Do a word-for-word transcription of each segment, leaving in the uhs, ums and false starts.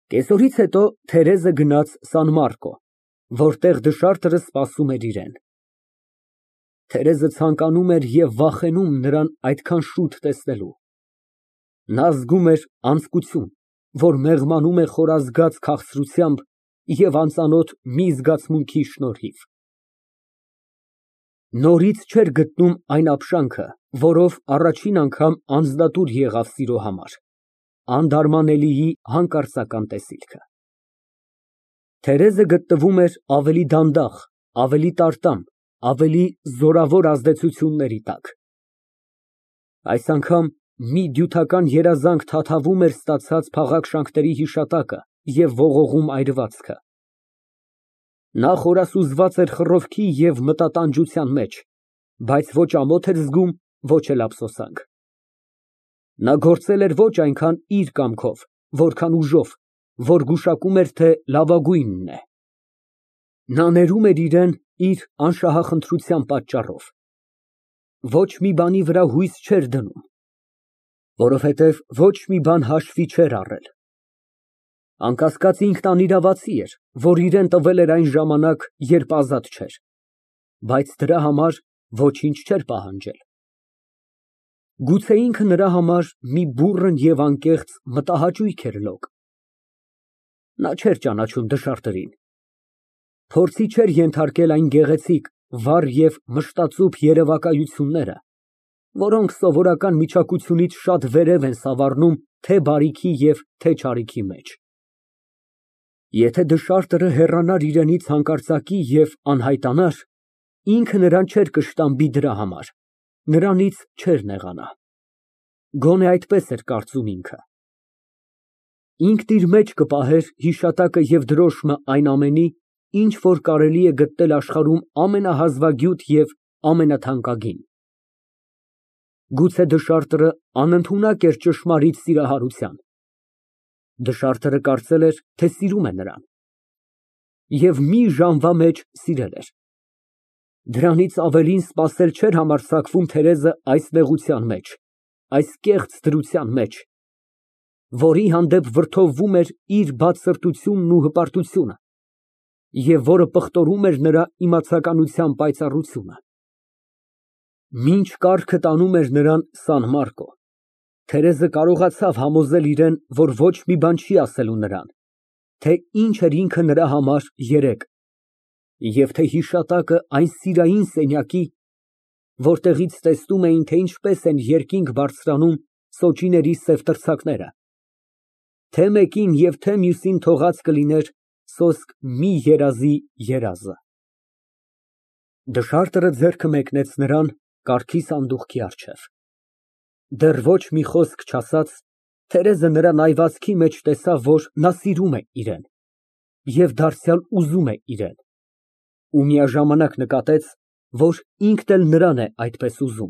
Կեսօրից հետո Թերեզը գնաց Սան Մարկո, որտեղ դշարտը սպասում էր իրան։ Թերեզը ցանկանում էր և վախենում նրան այդքան շուտ տեսնելու։ Նա զգում էր անձկություն, որ մեղմանում է խորազգաց քաղցրությամբ և անծանոթ մի զգացմունքի շնորհիվ։ Նորից չէր գտնում այն ապշանքը, որով առաջին անգամ անձնատուր եղավ սիրո համար, անդարմանելիի հանկարծական տեսիլքը։ Թերեզը գտնվում էր ավելի դանդաղ, ավելի տարտամ, ավելի զորավոր ազդեցությունների տակ։ Այս անգամ մի դյութական երազանք թաթավում էր ստացած փաղաքշանքների հիշատակը և ողողում այրվածքը։ Նա խորասուզված էր խռովքի և մտատանջության մեջ, բայց ոչ ամոթ էր զգում, ոչ էլ ափսոսանք։ Նա գործել էր ոչ այնքան իր կամքով, որքան ուժով, որ գուշակում էր, թե լավագույնն է։ Նա ներում էր իրան իր անշահախնդրության պատճառով։ Ոչ մի բանի վրա հույս չէր դնում, որովհետև ոչ մի բան հաշվի չէր առել։ Անկասկած, ինքն անիրավացի էր, որ իրան տվել էր այն ժամանակ, երբ ազատ չէր, բայց դրա համար ոչինչ չէր պահանջել։ Գուցե ինքը նրա համար մի բուռն և անկեղծ մտահաճույք էր լոկ։ Նա չէր ճանաչում դշարտերին, փորձի չէր ենթարկել այն գեղեցիկ, վառ և մշտացուփ երևակայությունները, որոնք սովորական միջակությունից շատ վերև են սավառնում թե բարիքի և թե չարիքի մեջ։ Եթե դշարտը հեռանար իրենից հանկարծակի և անհայտանար, ինքը նրան չէր կշտամբի դրա համար, նրանից չէր նեղանա։ Գոնե այդպես էր կարծում ինքը։ Ինքն իր մեջ կպահեր հիշատակը և դրոշմը այն ամենի, ինչ որ կարելի է գտնել աշխարհում ամենահազվագյուտ և ամենաթանկագին։ Գուցե դշարտը անընդունակ էր ճշմարիտ սիրահարության։ Դշարտը կարծել էր, թե սիրում է նրան և մի ժամվա մեջ սիրել էր։ Դրանից ավելին սպասել չէր համարձակվում Թերեզը այս նեղության մեջ, այս կեղծ դրության մեջ, որի հանդեպ վրդովվում էր իր բացսրտությունն ու հպարտությունը, և որը պղտորում էր նրա իմացականության պայծառությունը։ Մինչ կառքը տանում էր նրան Սան Մարկո, Թերեզը կարողացավ համոզել իրան, որ ոչ մի բան չի ասելու նրան, թե ինչ էր ինքը նրա համար երեկ, և թե հիշատակը այն սիրային սենյակի, որտեղից տեսնում էին, թե ինչպես են երկինք բարձրանում սոճիների սև տրցակները, թե մեկին և թե մյուսին թողած կլիներ սոսկ մի երազի երազը։ Դշարտը ձեռքը մեկնեց նրան կառքի սանդուղքի առջև։ Դեռ ոչ մի խոսք չասած, Թերեզը նրա նայվածքի մեջ տեսավ, որ նա սիրում է իրան և դարձյալ ուզում է իրան, ու միաժամանակ նկատեց, որ ինքն էլ նրան է այդպես ուզում։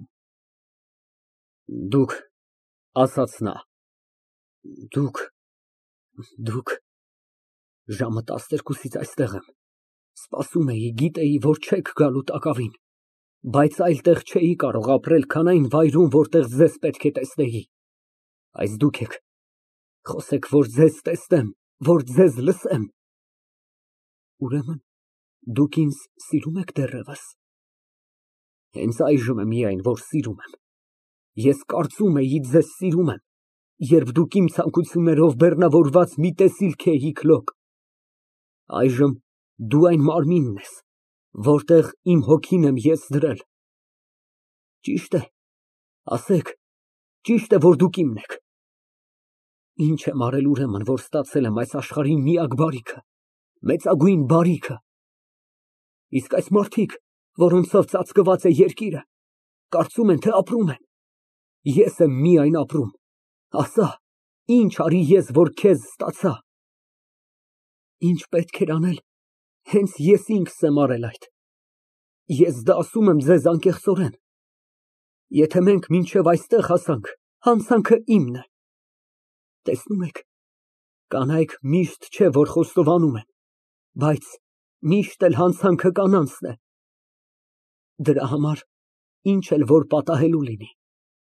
Դուք, ֊ ասաց նա, ֊ դուք, դուք… ժամը տասներկուսից այստեղ եմ, սպասում էի, գիտեի, որ չեք գալու տակավին, բայց այլ տեղ չէի կարող ապրել, քան այն վայրում, որտեղ ձեզ պետք է տեսնեի, այս դուք եք, խոսեք, որ ձեզ տեսնեմ, որ ձեզ լսեմ։ Ուրեմն դուք ինձ սիրում եք դեռևս։ Հենց այժմ է միայն, որ սիրում եմ։ Ես կարծում էի ձեզ սիրում եմ, երբ դուք իմ ցանկություններով բեռնավորված մի տեսիլք էիք լոկ։ Այժմ դու այն մարմինն ես, որտեղ իմ հոգին եմ ես դրել։ Ճի՞շտ է, ասեք, ճի՞շտ է, որ դուք իմն եք։ Ինչ եմ արել ուրեմն, որ ստացել եմ այս աշխարհի միակ բարիքը, մեծագույն բարիքը։ Իսկ այս մարդիկ, որոնցով ծածկված է երկիրը, կարծում են, թե ապրում են։ Ես եմ միայն ապրում։ Ասա, ինչ արի ես, որ քեզ ստացա։ Ինչ պետք էր անել, հենց ես ինքս եմ արել այդ։ Ես դա ասում եմ ձեզ անկեղծորեն։ Եթե մենք մինչև այստեղ հասանք, հանցանքը իմն է։ Տեսնում եք, կանայք միշտ չէ, որ խոստովանում են, բայց միշտ էլ հանցանքը կանանցն է։ Դրա համար, ինչ էլ որ պատահելու լինի,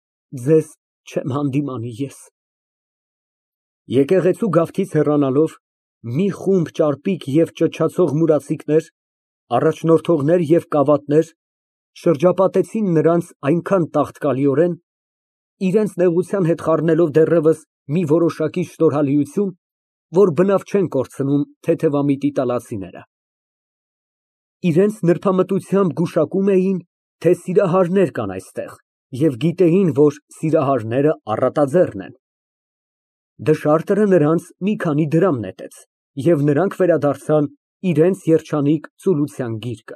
ձեզ չեմ հանդիմանի ես։ Եկեղեցու գավթից հեռանալով մի խումբ ճարպիկ և ճչացող մուրացիկներ, առաջնորդողներ և կավատներ շրջապատեցին նրանց այնքան տաղտկալիորեն, իրենց նեղության հետ խառնելով դեռևս մի որոշակի շնորհալիություն, որ բնավ չեն կորցնում թեթևամիտի տալացիները։ Իրենց նրբամտությամբ գուշակում էին, թե սիրահարներ կան այստեղ և գիտեին, որ սիրահարները առատաձեռն են։ Դշարտը նրանց մի քանի դրամ նետեց, և նրանք վերադարձան իրենց երջանիկ ծուլության գիրկը։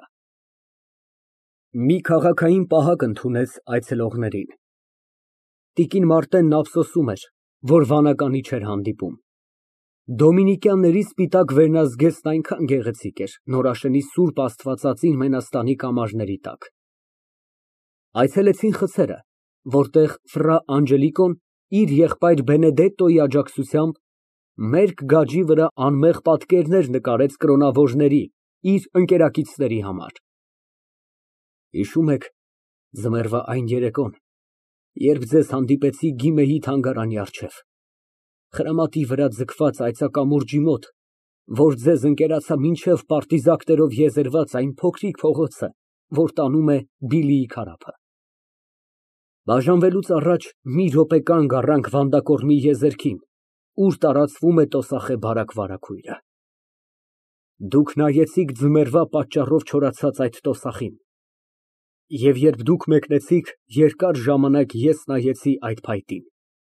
Մի քաղաքային պահակ ընդունեց այցելողներին։ Տիկին Մարտենն ափսոսում էր, որ վանականի չէր հանդիպում։ Դոմինիկյանների սպիտակ վերնազգեստն այնքան գեղեցիկ էր Նորաշենի Սուրբ Աստվածածին Մենաստանի կամարների տակ։ Այցելեցին խցերը, որտեղ ֆրա Անջելիկոն իր եղբայր Բենեդետտոյի աջակցությամբ մերկ գաջի վրա անմեղ պատկերներ նկարեց կրոնավորների, իր ընկերակիցների համար։ Հիշո՞ւմ եք ձմեռվա այն երեկոն, երբ ձեզ հանդիպեցի Գիմեի թանգարանի առջև, խրամատի վրա ձգված այծակամուրջի մոտ, որ ձեզ ընկերացա մինչև պարտիզակներով եզերված այն փոքրիկ փողոցը, որ տանում է Բիլիի քարափը։ Բաժանվելուց առաջ մի րոպե կանգ առանք Վանդակորմի եզերքին, ուր տարածվում է տոսախե բարակ վարագույրը։ Դուք նայեցիք ձմեռվա պատճառով չորացած այդ տոսախին, և երբ դուք մեկնեցիք, երկար ժամանակ ես նայեցի այդ փայտին։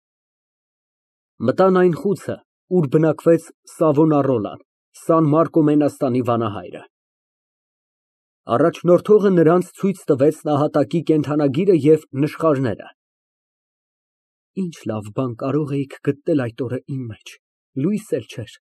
Մտան այն խուցը, ուր բնակվեց Սավոնարոլան, Սան Մարկո Մենաստանի վանահայրը։ Առաջնորդողը նրանց ցույց տվեց նահատակի կենդանագիրը և նշխարները։ Ինչ լավ բան կարող էիք գտնել այդ օրը իմ մեջ, լույս էլ չէր։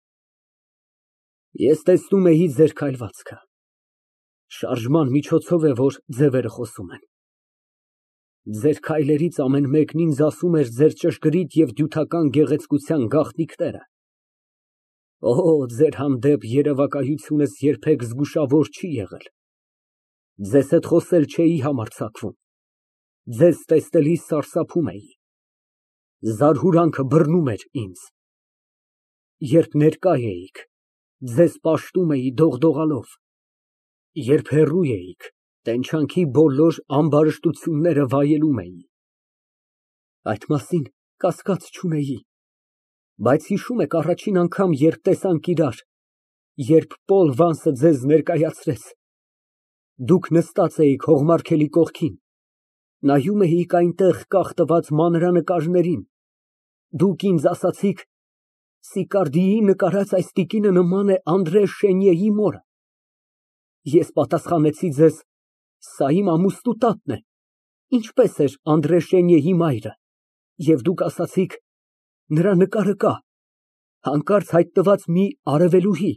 Ես տեսնում էի ձեր քայլվածքը, շարժման միջոցով է, որ ձևերը խոսում են։ Ձեր քայլերից ամեն մեկն ինձ ասում էր ձեր ճշգրիտ և դյութական գեղեցկության գաղտնիքները։ Օ, ձեր հանդեպ երևակայությունս երբեք զգուշավոր չի եղել։ Ձեզ հետ խոսել չէի համարձակվում, ձեզ տեսնելիս սարսափում էի, զարհուրանքը բռնում էր ինձ։ Երբ ներկա էիք, ձեզ պաշտում էի դողդողալով, երբ հեռու էիք, տենչանքի բոլոր ամբարշտությունները վայելում էի։ Այդ մասին կասկած չունեի, բայց հիշո՞ւմ եք առաջին անգամ, երբ տեսանք իրար, երբ Պոլ Վանսը ձեզ ներկայացրեց, դուք նստած էիք հողմարգելի կողքին, նայում էիք այնտեղ կախ տված մանրանկարներին, դուք ինձ ասացիք. Սիկարդիի նկարած այս տիկինը նման է Անդրե Շենիեի մորը։ Ես պատասխանեցի ձեզ. սա իմ ամուսնու տատն է, ինչպես էր Անդրե Շենիեի մայրը, և դուք ասացիք. նրա նկարը կա, հանկարծ հայտնված մի արևելուհի։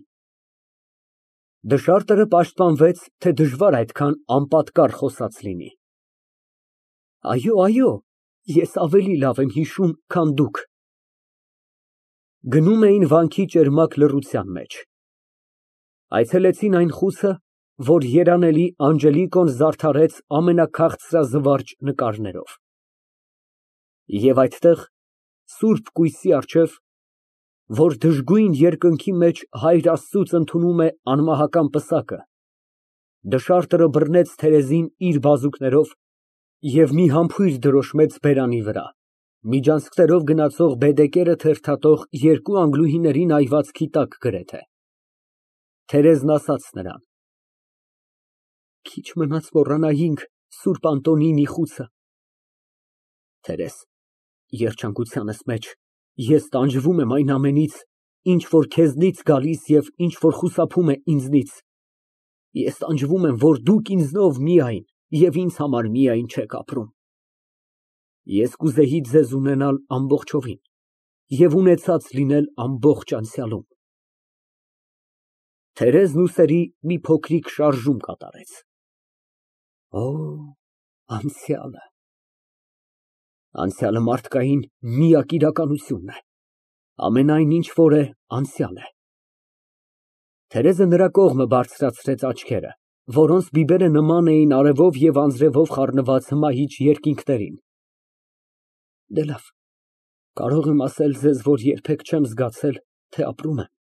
Դշարտը պաշտպանվեց, թե դժվար այդքան անպատկառ խոսած լինի։ Այո, այո, ես ավելի լավ եմ հիշում, քան դուք։ Գնում էին վանքի ճերմակ լռության մեջ։ Այցելեցին այն խուցը, որ երանելի Անջելիկոն զարդարեց ամենաքաղցրազվարճ նկարներով։ Եվ այդտեղ, սուրբ կույսի առջև, որ դժգույն երկնքի մեջ Հայր Աստծուց ընդունում է անմահական պսակը, դշարտը բռնեց Թերեզին իր բազուկներով և մի համբույր դրոշմեց բերանի վրա, միջանցքներով գնացող բեդեկերը թերթատող երկու անգլուհիների նայվածքի տակ գրեթե։ Թերեզն ասաց նրան. Քիչ մնաց մոռանայինք Սուրբ Անտոնինի խուցը։ Տերես, երջանկությանս մեջ ես տանջվում եմ այն ամենից, ինչ որ քեզնից գալիս և ինչ որ խուսափում է ինձնից։ Ես տանջվում եմ, որ դուք ինձնով միայն և ինձ համար միայն չեք ապրում։ Ես կուզեի ձեզ ունենալ ամբողջովին և ունեցած լինել ամբողջ անցյալում։ Թերեզն ուսերի մի փոքրիկ շարժում կատարեց։ Օ, անցյալը… Անցյալը մարդկային միակ իրականությունն է, ամենայն, ինչ որ է, անցյալ է։ Թերեզը նրա կողմը բարձրացրեց աչքերը, որոնց բիբերը նման էին արևով և անձրևով խառնված հմայիչ երկինքներին։ Դե լավ, կարող եմ ասել ձեզ, որ երբեք չեմ զգացել, թե ապրում եմ։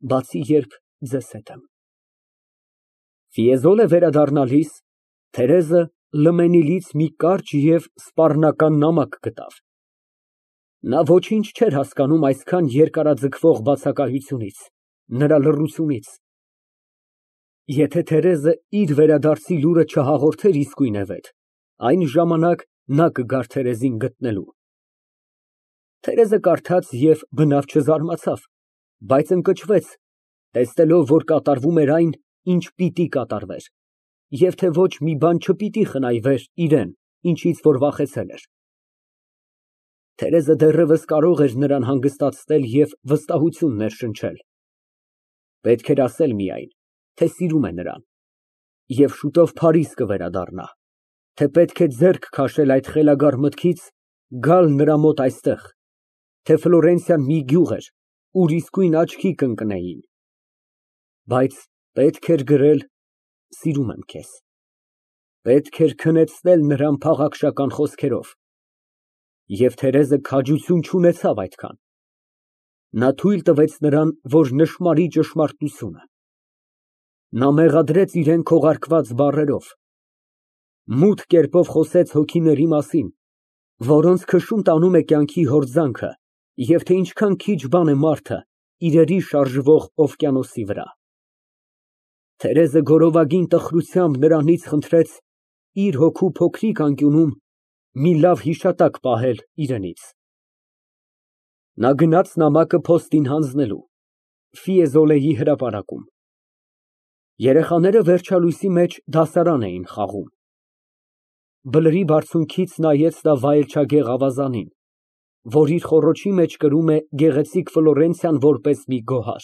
բացի երբ ձեզ հետ եմ։ Ֆիեզոլը վերադառնալիս Թերեզը լմենիլից մի կարճ և սպառնական նամակ գտավ։ Նա ոչինչ չէր հասկանում այսքան երկարաձգվող բացակայությունից, նրա լռությունից։ Եթե Թերեզը իր վերադարձի լուրը չհաղորդեր իսկույնևեթ, այն ժամանակ նա կգար Թերեզին գտնելու։ Թերեզը կարդաց և բնավ չզարմացավ, բայց ընկճվեց, տեսնելով, որ կատարվում էր այն, ինչ պիտի կատարվեր, և թե ոչ մի բան չպիտի խնայվեր իրան, ինչից որ վախեցել էր։ Թերեզը դեռևս կարող էր նրան հանգստացնել և վստահություն ներշնչել։ Պետք էր ասել միայն, թե սիրում է նրան, և շուտով Փարիզ կվերադառնա, թե պետք է ձեռք քաշել այդ խելագար մտքից գալ նրա մոտ այստեղ, թե Ֆլորենցիան մի գյուղ էր, ուր իսկույն աչքի կընկնեին, բայց պետք էր գրել «Սիրում եմ քեզ», պետք էր քնեցնել նրան փաղաքշական խոսքերով, և Թերեզը քաջություն չունեցավ այդքան։ Նա թույլ տվեց նրան, որ նշմարի ճշմարտությունը։ Նա մեղադրեց իրան քողարկված բառերով, մութ կերպով խոսեց հոգիների մասին, որոնց քշում տանում է կյանքի հորձանքը, և թե ինչքան քիչ բան է մարդը իրերի շարժվող օվկիանոսի վրա։ Թերեզը գորովագին տխրությամբ նրանից խնդրեց իր հոգու փոքրիկ անկյունում մի լավ հիշատակ պահել իրենից։ Նա գնաց նամակը փոստին հանձնելու Ֆիեզոլեի հրապարակում։ Երեխաները վերջալույսի մեջ դասարան էին խաղում։ Բլրի բարձունքից նայեց նա վայելչագեղ ավազանին, որ իր խոռոչի մեջ կրում է գեղեցիկ Ֆլորենցիան որպես մի գոհար։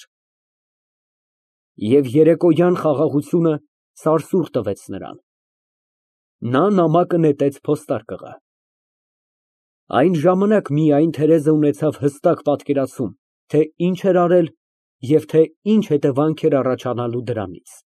Եվ երեկոյան խաղաղությունը սարսուռ տվեց նրան։ Նա նամակը նետեց փոստարկղը։ Այն ժամանակ միայն Թերեզը ունեցավ հստակ պատկերացում, թե ինչ էր արել և թե ինչ հետևանք էր առաջանալու դրանից։